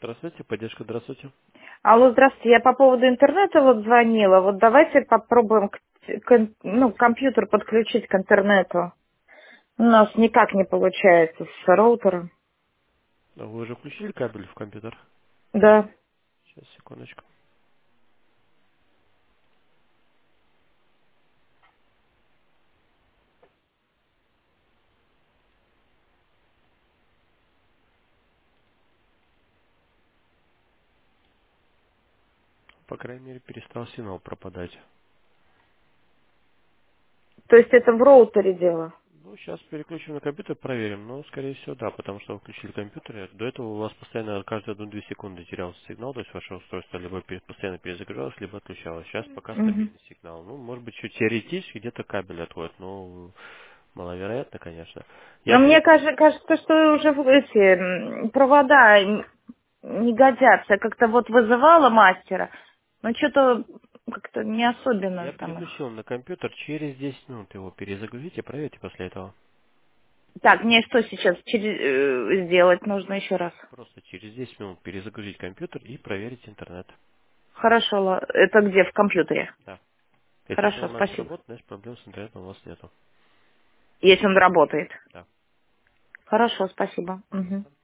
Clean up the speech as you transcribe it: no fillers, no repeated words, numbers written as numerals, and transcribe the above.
Здравствуйте, поддержка, здравствуйте. Алло, здравствуйте. Я по поводу интернета вот звонила. Вот давайте попробуем компьютер подключить к интернету. У нас никак не получается с роутером. А вы уже включили кабель в компьютер? Да. Сейчас, секундочку. По крайней мере, перестал сигнал пропадать. То есть это в роутере дело. Ну, сейчас переключим на компьютер, проверим. Ну, скорее всего, да, потому что вы включили компьютер. До этого у вас постоянно каждые 1-2 секунды терялся сигнал, то есть ваше устройство либо постоянно перезагружалось, либо отключалось. Сейчас пока Мгм. стабильный сигнал. Ну, может быть, чуть теоретически где-то кабель отходит, но маловероятно, конечно. Я Но мне пере... кажется, что уже эти провода не годятся. Я как-то вот вызывала мастера, но что-то как-то не Я особенно там их. переключил на компьютер, через 10 минут его перезагрузите, проверьте после этого. Так, мне что сейчас сделать нужно еще раз? Просто через 10 минут перезагрузить компьютер и проверить интернет. Хорошо, это где? В компьютере? Да. Если Хорошо, автоматически спасибо. работает, значит проблем с интернетом у вас нету. Если он работает. Да. Хорошо, спасибо. Мгм. Пожалуйста.